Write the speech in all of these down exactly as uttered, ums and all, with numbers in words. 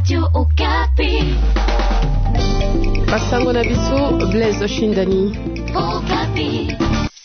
Radio Okapi. Basango na biso Blaise Shindani. Okapi.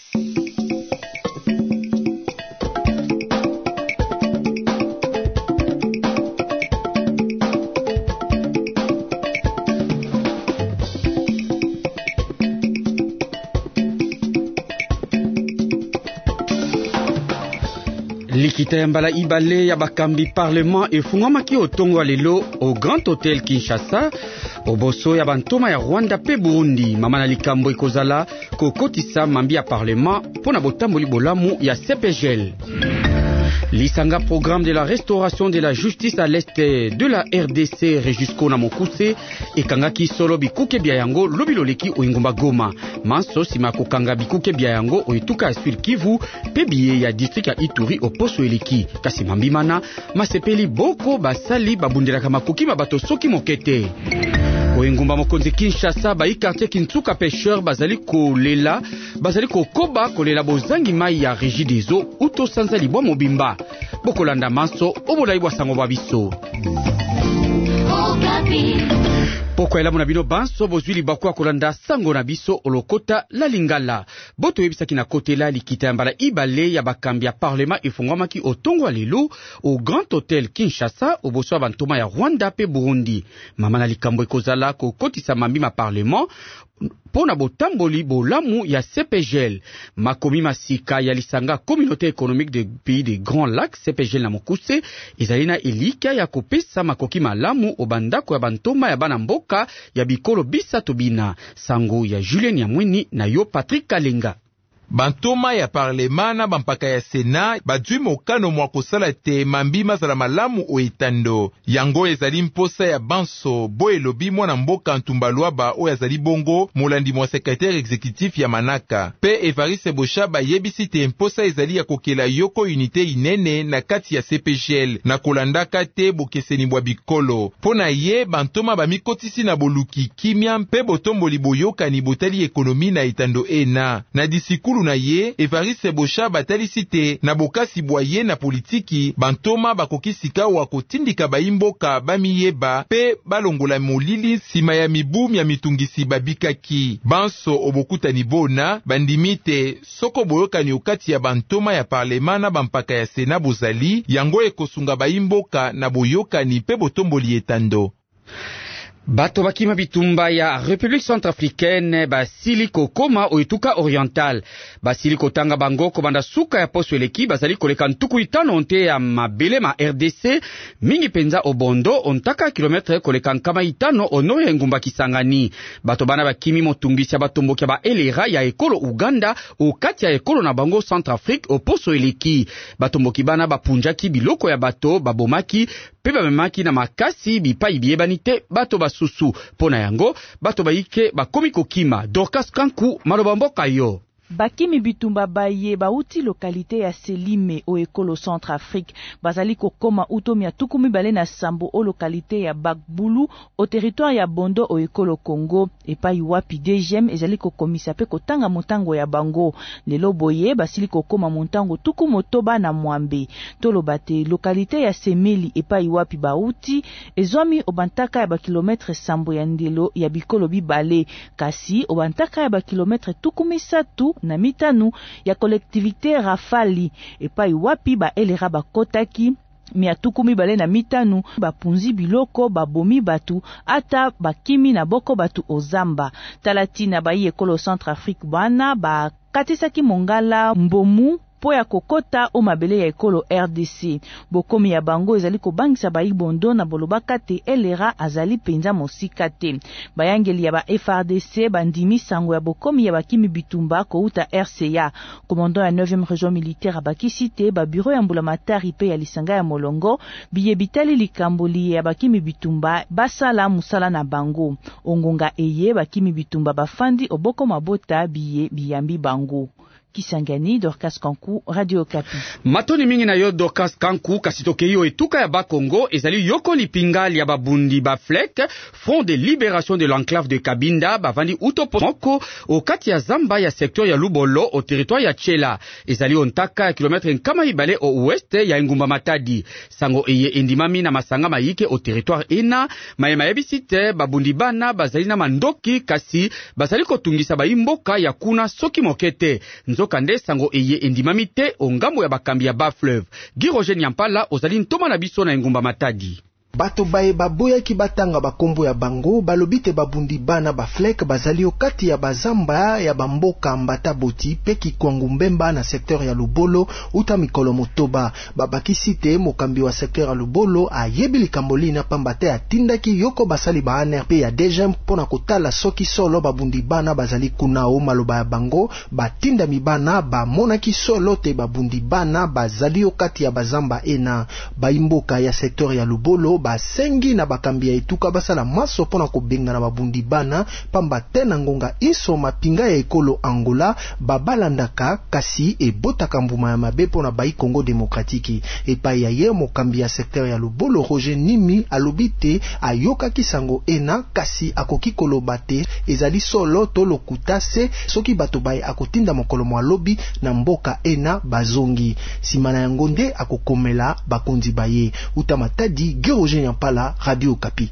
Likita ya mbala ibale ya bakambi parlement efungwamaki otongo lelo au Grand Hotel Kinshasa oboso ya bantoma ya Rwanda pe Burundi. Mama na likambo ekozala kokotisa mambi ya parlement pona botamboli bolamu ya C P G L. Lisanga programme de la restauration de la justice à l'est de la R D C Rejusco na Mokuse ekangaki solo bikuke bia yango lobiloleki oingomba Goma. Manso sima kokanga bikuke bia yango oituka Sud Kivu pe biye ya district ya Ituri oposo eleki. Kasi mambimana masepeli boko basali babundelaka makoki bato soki mokete. Oingumba mokonzi Kinshasa ba quartier Kintsuka pêcheur bazali kolela bazali kokoba kolela bozangi mai ya Régie des eaux uto sanza libwa mobimba bokolanda manso obolayi bwa sango babiso. Poko elamu na bino banso bozwili bakwa kolanda sango na biso olokota la lingala. Boto yebisaki na kotela likita mbala ibale ya bakambi ya parlement efungwamaki otongo lelo au Grand Hotel Kinshasa oboso ya bantoma ya Rwanda pe Burundi. Mama na likambo ekozala kokotisa mambi ma parlement pona botamboli bolamu ya C P G L. Makomi masika ya lisanga communauté économique des pays des Grands Lacs C P G L na Mokuse ezalina elika ya kopesa makoki malamu obandako ya bantoma ya bana mboka ya bikolo bisato bina. Sango ya Julien Yamweni na yo Patrick Kalenga. Bantoma ya parlema na bampaka ya sena badwi mokano mwa kosala te mambi mazala malamu oetando. Yango ezali mposa ya banso bo elobi mwana mboka Ntumbalwaba oyo azali bongo molandi mwa secrétaire exécutif ya Manaka. Pe Evariste Boshaba yebisi te mposa ezali ya kokela yoko unité inene na kati ya C P G L na kolandaka te bokeseni bwa bikolo. Pona ye bantoma bamikotisi na boluki kimia mpe botomboli boyokani botali ekonomi na etando ena. Na disikulu na ye, Evariste Boshaba talisi te na bokasi bwaye na politiki bantoma bakokisika wa kotindika baimboka bamiyeba pe balongola molili sima ya mibu ya mitungisi babikaki. Banso obokutani bona bandimite soko boyokani okati ya bantoma ya parlement na bampaka ya sena bozali yango ekosunga baimboka na boyokani pe botomboli etando. Bato bakima bitumba ya République Centrafricaine basili kokoma oituka oriental. Basili kotanga bango kobanda suka ya poso eleki bazali koleka ntuku itano onte ya mabele ma R D C mingi penza obondo ontaka kilometre koleka nkama itano ono ya ngumba Kisangani. Bato bana bakimi motumbisi ya batomboki ya ba elera ya ekolo Uganda okati ya ekolo na bango Centrafrique oposo eleki. Batomboki bana bapunjaki biloko ya bato babomaki pe bamemaki na makasi bipai biebanite bato basusu. Pona yango bato baike bakomi kokima. Dorcas Kanku maloba mboka yo. Bakimi bitumba baye bauti lokalite ya Selime o ekolo Centrafrique bazali kokoma utomi ya tukumi bale na sambo o lokalite ya Bakbulu o territoire ya Bondo o ekolo Congo epai wapi deuxième ezali kokomisa pe kotanga montango ya bango. Lelo boye basili kokoma montango tuku motoba na Mwambe tolo bate lokalite ya Semeli epai wapi bauti ezwami obantaka ya ba kilometre sambo ya ndelo ya bikolo bibale kasi obantaka ya ba kilometre tukumi satu na mitanu ya collectivité Rafali epai wapi ba elera bakotaki mia tukumi bale na mitanu bapunzi biloko babomi batu ata bakimi na boko batu ozamba talatina bayi ekolo Centrafrique bana ba katisaki mongala mbomu po ya kokota o mabele ya ekolo R D C. Bokomi ya bango ezali kobangisa ba ibondo na bolobaka te elera azali penza mosika te. Bayangeli ya ba F R D C bandimi sango ya bokomi ya bakimi bitumba kouta R C A. Commandant ya neuvième région militaire abakisi te ba bureau ya mbulamatari pe ya lisanga ya Molongo biye bitali likamboli ya bakimi bitumba basala musala na bango. Ongonga eye bakimi bitumba bafandi oboko mabota biye biyambi bango. Kisangani, Dorcas Kanku, Radio Okapi. Matoni mingi na yo Dorcas Kanku kasi tokei yo etuka ya Bakongo ezali yoko lipingali ya babundi ba F L E C, Front de Libération de l'Enclave de Kabinda, bavandi utopo moko okati ya zamba ya secteur ya Lubolo au territoire ya Tchela. Ezali ontaka ya kilometre nkama ibale au ouest ya Ngumba Matadi. Sango eye endimami na masanga mayike au territoire ena, mayema yebisite babundi bana bazali na mandoki kasi bazali kotungisa baimboka ya kuna soki mokete. Nzoka nde sango eye endimami te ongambo ya bakambi ya Bas-Fleuve. Guy Roger Nyampala ozali ntoma na biso na Ngumba Matadi. Bato bae baboya ki batanga bakombo ya bango balobite babundi bana ba F L E C bazali okati ya bazamba ya bamboka mbata boti pe Kikwangu Mbemba na secteur ya Lubolo uta mikolo motoba. Babakisi te mokambi wa secteur ya Lubolo ayebi likamboli na pambate atindaki yoko basali ba A N R P ya D G M pona kotala soki solo babundi bana bazali kuna o maloba ya bango batinda mibana ba monaki solo te babundi bana bazali okati ya bazamba ena baimboka ya secteur ya Lubolo basengi na bakambi ya etuka basala maso pona kobenga na babundi bana pamba tena ngonga iso mapinga ya ekolo Angola babalandaka kasi ebotaka mbuma ya mabe pona bai Congo Demokratiki. Epai ya ye mokambi ya secteur ya Lubolo Roger Nimi alobite ayoka kisango ena kasi akoki koloba te ezali solo to lokuta se soki bato bae akotinda mokolo mwa lobi na mboka ena bazongi simana ya ngonde akokomela bakonzi baye uta Matadi. Guy Nyampala, Radio Okapi.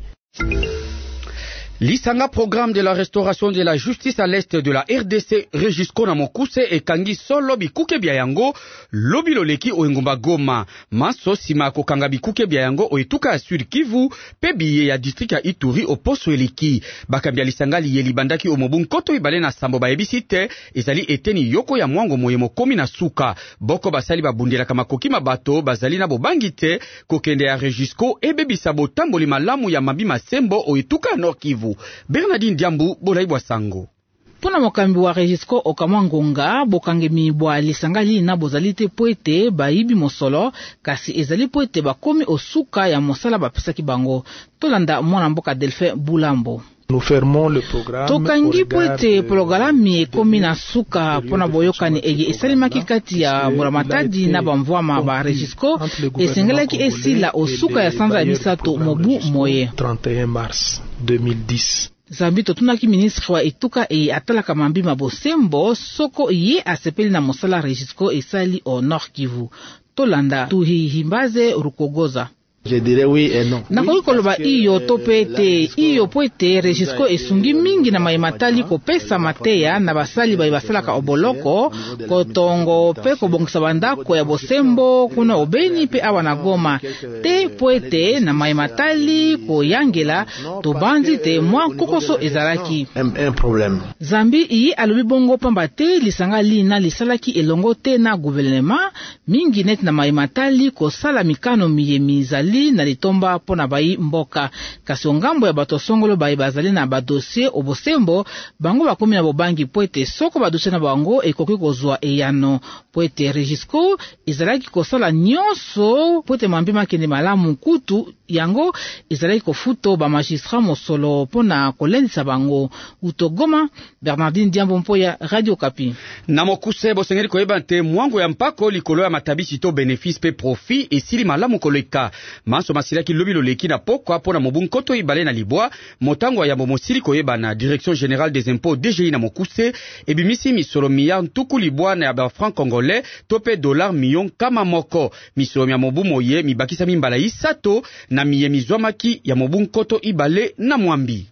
Lisanga programme de la restauration de la justice à l'est de la R D C Regisco na Mokuse e kangi solo bikuke bia yango lobi loleki o Ngumba Goma maso sima ko kanga bikuke bia yango o etuka ya Sud Kivu pe biye ya district ya Ituri o poso eliki bakambia lisanga liye libandaki o mobu nkoto ibale na sambo ba ebisite ezali eteni yoko ya mwango moye mokomi na suka boko basali babundela kama koki mabato bazali na bobangite kokende ya Regisco e bebisa botamboli malamu ya mabi masembo o etuka Nord Kivu. Bernardine Diambu, Bolaibwa Sango. Pona mokambi wa Regisco okamwa ngonga bokangemi bwa lisangali na bozalite poete baibi mosolo kasi ezali poete bakomi osuka ya mosala bapesaki bango tolanda mwana mboka Delphin Bulambo. Nous fermons le programme. Tokangi poete programi ekomi na suka pona boyokani ege esalimaki kati ya Buramatadi na bamvwama ba Regisco esengelaki esila osuka ya sanza ya misato mobu moye trente et un mars deux mille dix. Zambi totunaki ministre wa etuka e atalaka mambima bosembo soko ye asepeli na mosala Regisco esali au Nord Kivu tolanda tuhihimbaze Rukogoza. Je dirais oui et non. Nakoki koloba iyo topete iyo poete Regisco esungi mingi na maimatali kopesa mateya na basali bai basalaka oboloko kotongo pe kobongisa bandako ya bosembo kuna obeni pe awa na Goma te poete na maimatali koyangela tobanzi te mwa kokoso ezalaki un problème. Zambi iyi alobi bongo pamba te lisanga lina lisalaki elongo te na gouvernement mingi net na maimatali kosala mikano miye mizali na litomba pona bai mboka kasi ongambo ya bato songolo bai bazali na badossier obosembo bango bakomi na bobangi poete soko badossier na bango ekoki kozwa eyano poete Regisco ezalaki kosala nyonso poete mambima kende malamu kutu yango ezalaki kofuto ba magistrat mosolo pona kolendisa bango utogoma. Bernardine Diambo Mpoya, Radio Okapi. Na Mokuse bosengeli koyeba te mwango ya mpako likolo ya matabisi to bénéfice pe profit esili malamu koleka maso masilaki lobi loleki na pokwa pona mobu nkoto ibale na libwa motango ya momosili koyeba na direction générale des impôts D G I na Mokuse ebimisi misolo miya ntuku libwa na ya ba franc congolais tope dollar million kama moko misolo ya mobu moye mibakisa mimbala isato na miye mizwamaki ya mobu nkoto ibale na mwambi.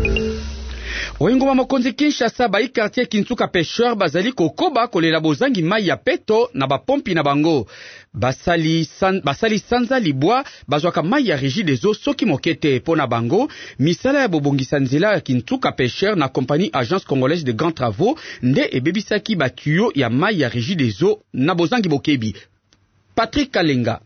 Oingoma mokonzi Kinshasa ba quartier Kinsuka pêcheur bazali kokoba kolela bozangi mai ya peto na bapompi na bango basali san, basali sanza libwa bazwaka mai ya régie des eaux soki mokete pona bango misala ya bobongisa nzela ya Kinsuka pêcheur na compagnie agence congolaise de grands travaux nde ebebisaki batuyo ya mai ya régie des eaux na bozangi bokebi. Patrick Kalenga.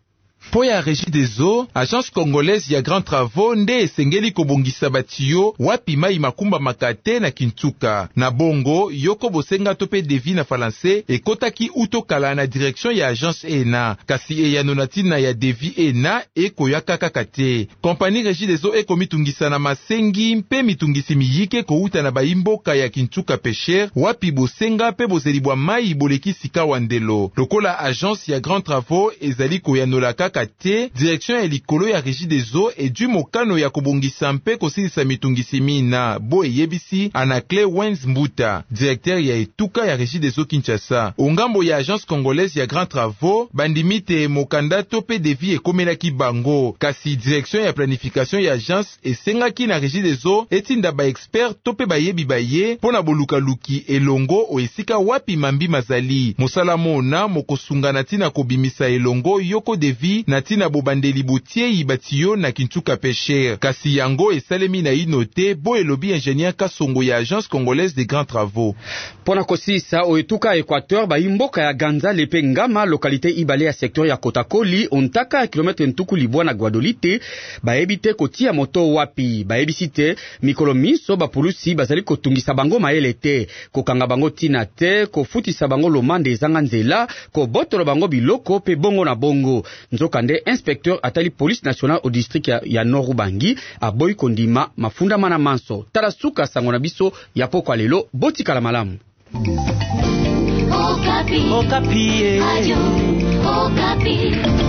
Po ya Regideso, agence congolaise ya Grand Travaux nde esengeli kobongisa batiyo wapi mai makumba makate na Kintuka. Na bongo, yoko bosenga tope devi na Falanse ekotaki utokala na direction ya agence E N A. Kasi eyanonatina ya devi E N A eko ya kakakate. Kompani Regideso eko mitungisa na masengi mpe mitungisi miyike kouta na baimboka ya Kintuka Pesher wapi bosenga pe bozelibwa mai boleki sika wandelo. Lokola agence ya Grand Travaux ezali koyanola kaka te, direction ya likolo ya Regideso edu mokano ya kobongisa mpe kosilisa mitungisi mina bo eyebisi Anacle Wenz Mbuta, directeur ya etuka ya Regideso Kinshasa. Ongambo ya agence congolaise ya Grand Travaux bandimite mokanda tope devi ekomelaki bango, kasi direction ya planification ya agence esengaki na Regideso etinda ba expert tope bayebi baye pona bolukaluki elongo o esika wapi mambi mazali. Mosala mona mokosunga na tina kobimisa elongo yoko devi na tina bobandeli botie ibatiyo na Kintuka Pesher. Kasi yango esalemi na inote bo elobi ingénieur Kasongo ya agence congolaise des grands travaux. Pona kosisa o etuka Equateur ba imboka ya Ganza lepe Ngama lokalite ibale ya secteur ya Kotakoli ontaka kilometre ntuku libwa na Guadolite ba ebite kotia moto wapi ba ebisite mikolo miso ba pulusi bazali kotungisa bango maele te kokanga bango tina te kofutisa bango lomande ezanga nzela ko botolo bango biloko pe bongo na bongo. Nzokande inspecteur atali police nationale au district ya, ya Norubangi aboyi kondima mafunda mana manso tala suka sango na biso ya poko lelo botika la malamu. Okapi. Okapi. Radio Okapi.